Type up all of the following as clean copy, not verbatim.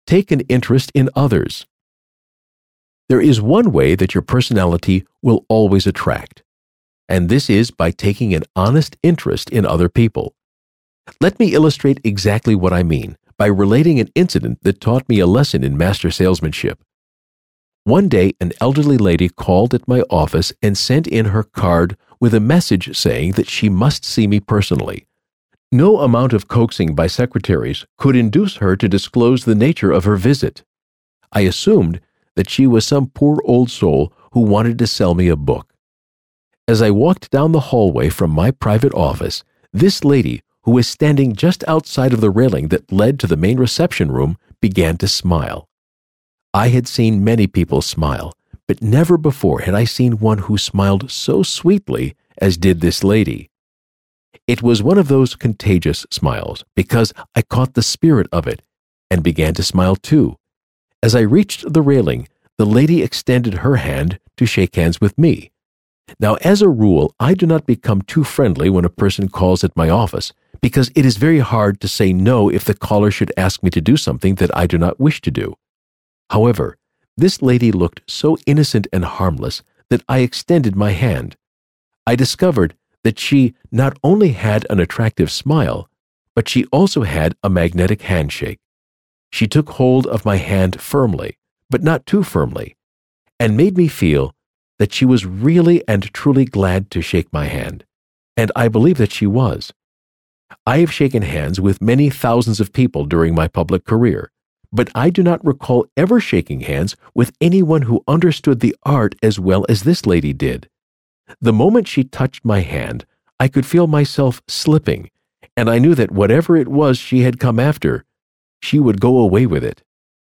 take an interest in others. There is one way that your personality will always attract, and this is by taking an honest interest in other people. Let me illustrate exactly what I mean by relating an incident that taught me a lesson in master salesmanship. One day, an elderly lady called at my office and sent in her card with a message saying that she must see me personally. No amount of coaxing by secretaries could induce her to disclose the nature of her visit. I assumed that she was some poor old soul who wanted to sell me a book. As I walked down the hallway from my private office, this lady, who was standing just outside of the railing that led to the main reception room, began to smile. I had seen many people smile, but never before had I seen one who smiled so sweetly as did this lady. It was one of those contagious smiles, because I caught the spirit of it and began to smile too. As I reached the railing, the lady extended her hand to shake hands with me. Now, as a rule, I do not become too friendly when a person calls at my office, because it is very hard to say no if the caller should ask me to do something that I do not wish to do. However, this lady looked so innocent and harmless that I extended my hand. I discovered that she not only had an attractive smile, but she also had a magnetic handshake. She took hold of my hand firmly, but not too firmly, and made me feel that she was really and truly glad to shake my hand, and I believe that she was. I have shaken hands with many thousands of people during my public career, but I do not recall ever shaking hands with anyone who understood the art as well as this lady did. The moment she touched my hand, I could feel myself slipping, and I knew that whatever it was she had come after, she would go away with it.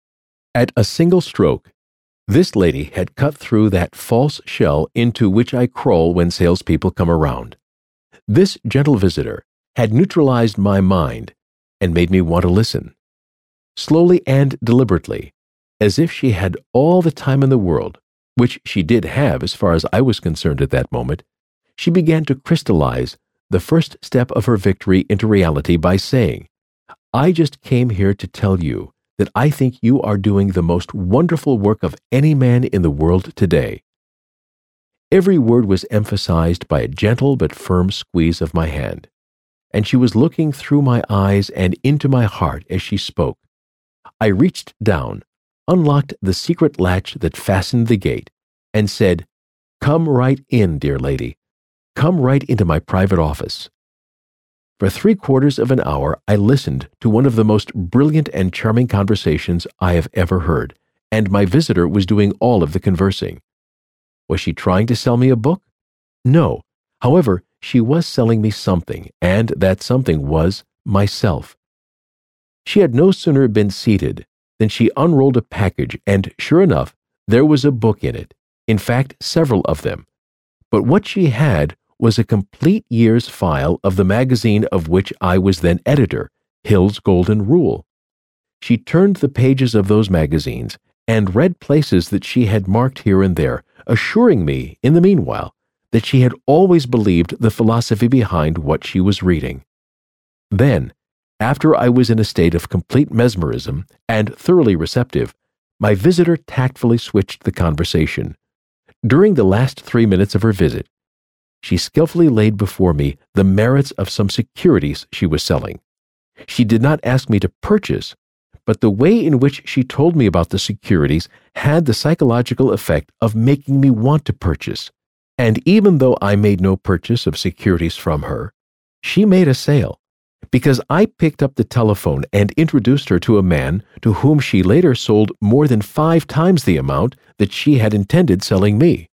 At a single stroke, this lady had cut through that false shell into which I crawl when salespeople come around. This gentle visitor had neutralized my mind and made me want to listen. Slowly and deliberately, as if she had all the time in the world, which she did have as far as I was concerned at that moment, she began to crystallize the first step of her victory into reality by saying, "I just came here to tell you that I think you are doing the most wonderful work of any man in the world today." Every word was emphasized by a gentle but firm squeeze of my hand, and she was looking through my eyes and into my heart as she spoke. I reached down, unlocked the secret latch that fastened the gate, and said, "Come right in, dear lady. Come right into my private office." For 3/4 of an hour, I listened to one of the most brilliant and charming conversations I have ever heard, and my visitor was doing all of the conversing. Was she trying to sell me a book? No. However, she was selling me something, and that something was myself. She had no sooner been seated than she unrolled a package, and sure enough, there was a book in it, in fact, several of them. But what she had was a complete year's file of the magazine of which I was then editor, Hill's Golden Rule. She turned the pages of those magazines and read places that she had marked here and there, assuring me, in the meanwhile, that she had always believed the philosophy behind what she was reading. Then, after I was in a state of complete mesmerism and thoroughly receptive, my visitor tactfully switched the conversation. During the last 3 minutes of her visit, she skillfully laid before me the merits of some securities she was selling. She did not ask me to purchase, but the way in which she told me about the securities had the psychological effect of making me want to purchase. And even though I made no purchase of securities from her, she made a sale, because I picked up the telephone and introduced her to a man to whom she later sold more than 5 times the amount that she had intended selling me.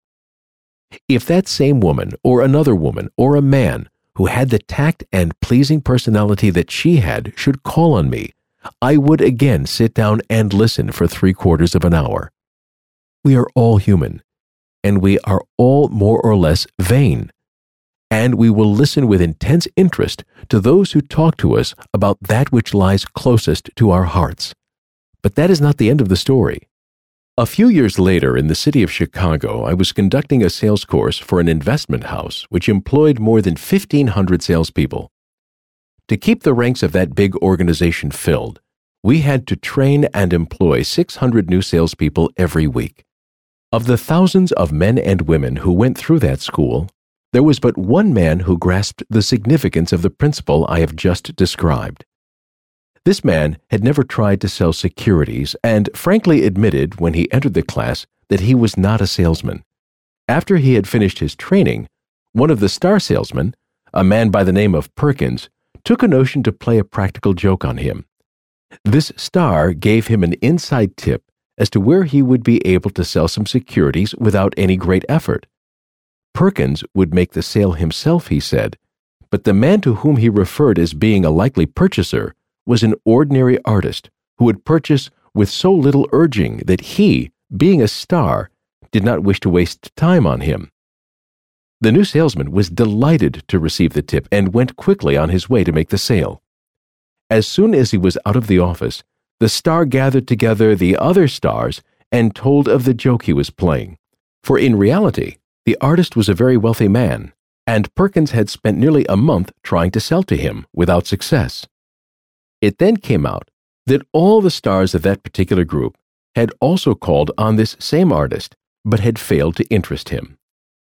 If that same woman, or another woman, or a man who had the tact and pleasing personality that she had should call on me, I would again sit down and listen for 3/4 of an hour. We are all human, and we are all more or less vain, and we will listen with intense interest to those who talk to us about that which lies closest to our hearts. But that is not the end of the story. A few years later, in the city of Chicago, I was conducting a sales course for an investment house which employed more than 1,500 salespeople. To keep the ranks of that big organization filled, we had to train and employ 600 new salespeople every week. Of the thousands of men and women who went through that school, there was but one man who grasped the significance of the principle I have just described. This man had never tried to sell securities and frankly admitted when he entered the class that he was not a salesman. After he had finished his training, one of the star salesmen, a man by the name of Perkins, took a notion to play a practical joke on him. This star gave him an inside tip as to where he would be able to sell some securities without any great effort. Perkins would make the sale himself, he said, but the man to whom he referred as being a likely purchaser was an ordinary artist who would purchase with so little urging that he, being a star, did not wish to waste time on him. The new salesman was delighted to receive the tip and went quickly on his way to make the sale. As soon as he was out of the office, the star gathered together the other stars and told of the joke he was playing. For in reality, the artist was a very wealthy man, and Perkins had spent nearly a month trying to sell to him without success. It then came out that all the stars of that particular group had also called on this same artist, but had failed to interest him.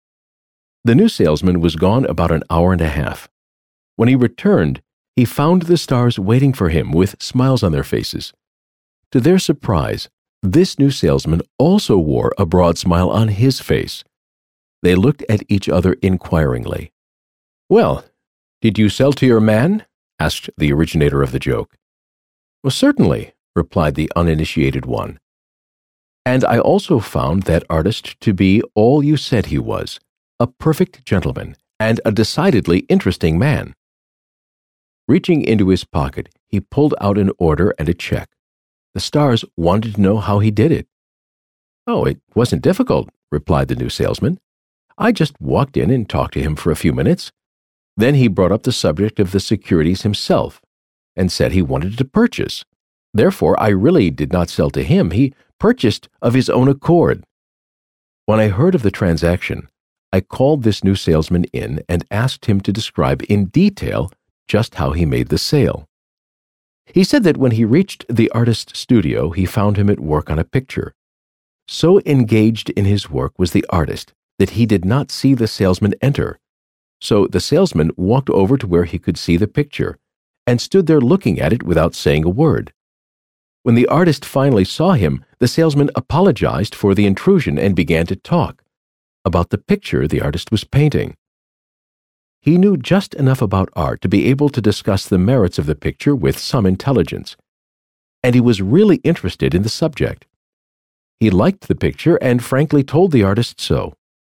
The new salesman was gone about an hour and a half. When he returned, he found the stars waiting for him with smiles on their faces. To their surprise, this new salesman also wore a broad smile on his face. They looked at each other inquiringly. "Well, did you sell to your man?" asked the originator of the joke. "Well, certainly," replied the uninitiated one. "And I also found that artist to be all you said he was, a perfect gentleman and a decidedly interesting man." Reaching into his pocket, he pulled out an order and a check. The stars wanted to know how he did it. "Oh, it wasn't difficult," replied the new salesman. "I just walked in and talked to him for a few minutes. Then he brought up the subject of the securities himself and said he wanted to purchase. Therefore, I really did not sell to him. He purchased of his own accord." When I heard of the transaction, I called this new salesman in and asked him to describe in detail just how he made the sale. He said that when he reached the artist's studio, he found him at work on a picture. So engaged in his work was the artist that he did not see the salesman enter. So the salesman walked over to where he could see the picture and stood there looking at it without saying a word. When the artist finally saw him, the salesman apologized for the intrusion and began to talk about the picture the artist was painting. He knew just enough about art to be able to discuss the merits of the picture with some intelligence, and he was really interested in the subject. He liked the picture and frankly told the artist so.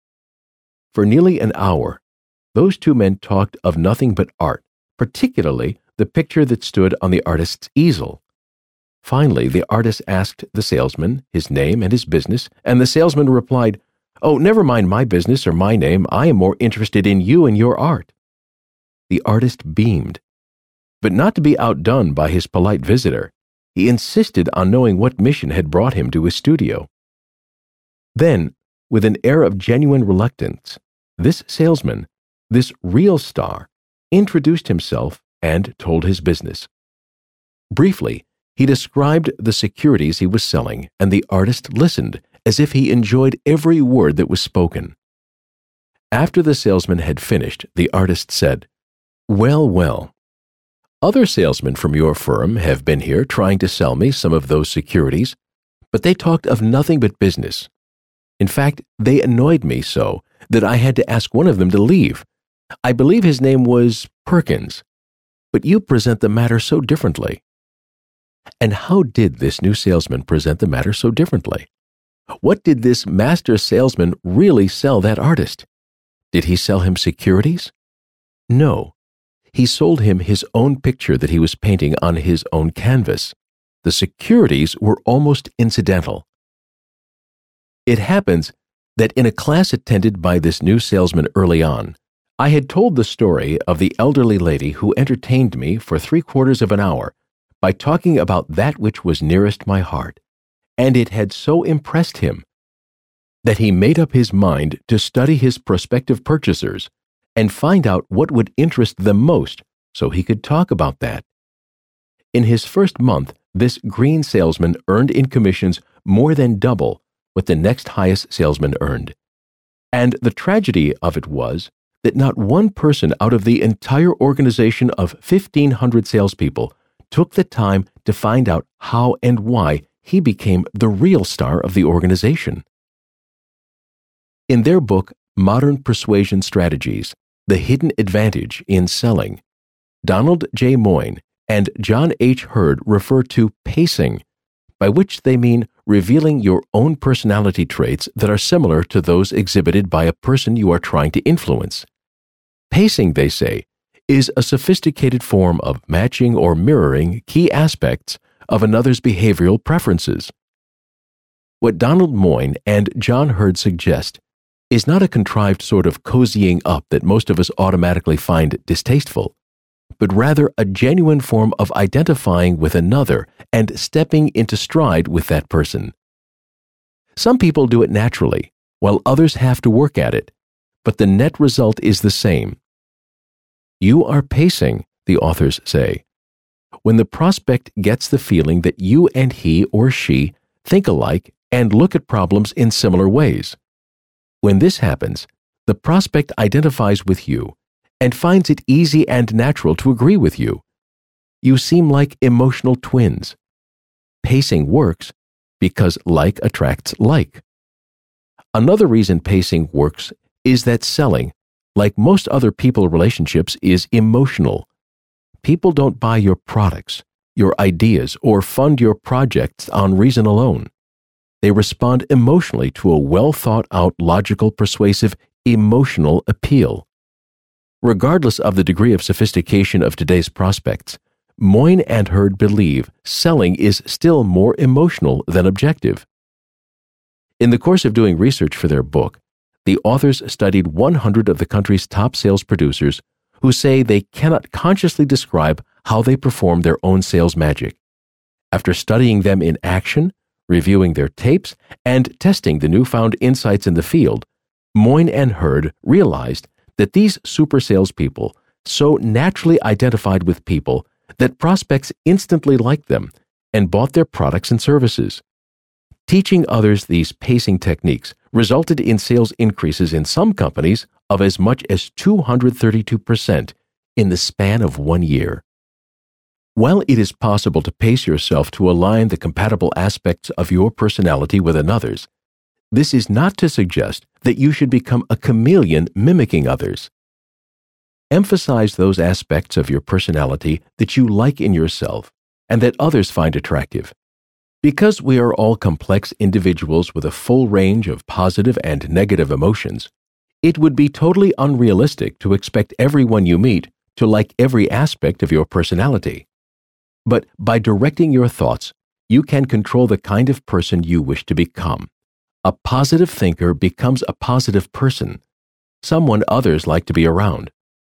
For nearly an hour, those two men talked of nothing but art, particularly the picture that stood on the artist's easel. Finally, the artist asked the salesman his name and his business, and the salesman replied, "Oh, never mind my business or my name. I am more interested in you and your art." The artist beamed. But not to be outdone by his polite visitor, he insisted on knowing what mission had brought him to his studio. Then, with an air of genuine reluctance, this salesman, this real star, introduced himself and told his business. Briefly, he described the securities he was selling, and the artist listened as if he enjoyed every word that was spoken. After the salesman had finished, the artist said, "Well, well, other salesmen from your firm have been here trying to sell me some of those securities, but they talked of nothing but business. In fact, they annoyed me so that I had to ask one of them to leave. I believe his name was Perkins, but you present the matter so differently." And how did this new salesman present the matter so differently? What did this master salesman really sell that artist? Did he sell him securities? No. He sold him his own picture that he was painting on his own canvas. The securities were almost incidental. It happens that in a class attended by this new salesman early on, I had told the story of the elderly lady who entertained me for 3/4 of an hour by talking about that which was nearest my heart, and it had so impressed him that he made up his mind to study his prospective purchasers and find out what would interest them most so he could talk about that. In his first month, this green salesman earned in commissions more than double what the next highest salesman earned. And the tragedy of it was that not one person out of the entire organization of 1,500 salespeople took the time to find out how and why he became the real star of the organization. In their book, Modern Persuasion Strategies, The Hidden Advantage in Selling, Donald J. Moyne and John H. Hurd refer to pacing, by which they mean revealing your own personality traits that are similar to those exhibited by a person you are trying to influence. Pacing, they say, is a sophisticated form of matching or mirroring key aspects of another's behavioral preferences. What Donald Moyne and John Hurd suggest is not a contrived sort of cozying up that most of us automatically find distasteful, but rather a genuine form of identifying with another and stepping into stride with that person. Some people do it naturally, while others have to work at it, but the net result is the same. You are pacing, the authors say, when the prospect gets the feeling that you and he or she think alike and look at problems in similar ways. When this happens, the prospect identifies with you and finds it easy and natural to agree with you. You seem like emotional twins. Pacing works because like attracts like. Another reason pacing works is that selling, like most other people relationships, is emotional. People don't buy your products, your ideas, or fund your projects on reason alone. They respond emotionally to a well-thought-out, logical, persuasive, emotional appeal. Regardless of the degree of sophistication of today's prospects, Moyne and Hurd believe selling is still more emotional than objective. In the course of doing research for their book, the authors studied 100 of the country's top sales producers who say they cannot consciously describe how they perform their own sales magic. After studying them in action, reviewing their tapes, and testing the newfound insights in the field, Moyne and Hurd realized that these super salespeople so naturally identified with people that prospects instantly liked them and bought their products and services. Teaching others these pacing techniques resulted in sales increases in some companies of as much as 232% in the span of 1 year. While it is possible to pace yourself to align the compatible aspects of your personality with another's, this is not to suggest that you should become a chameleon mimicking others. Emphasize those aspects of your personality that you like in yourself and that others find attractive. Because we are all complex individuals with a full range of positive and negative emotions, it would be totally unrealistic to expect everyone you meet to like every aspect of your personality. But by directing your thoughts, you can control the kind of person you wish to become. A positive thinker becomes a positive person, someone others like to be around.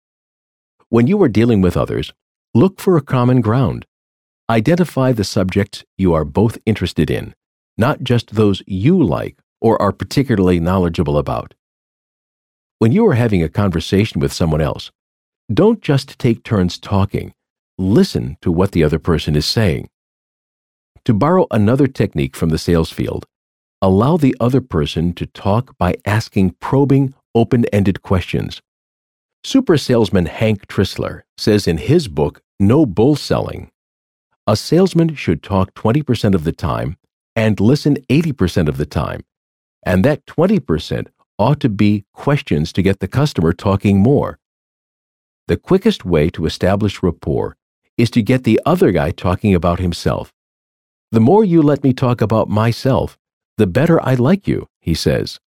When you are dealing with others, look for a common ground. Identify the subjects you are both interested in, not just those you like or are particularly knowledgeable about. When you are having a conversation with someone else, don't just take turns talking. Listen to what the other person is saying. To borrow another technique from the sales field, allow the other person to talk by asking probing, open-ended questions. Super salesman Hank Tristler says in his book, No Bull Selling, a salesman should talk 20% of the time and listen 80% of the time, and that 20% ought to be questions to get the customer talking more. The quickest way to establish rapport is to get the other guy talking about himself. The more you let me talk about myself, the better I like you, he says.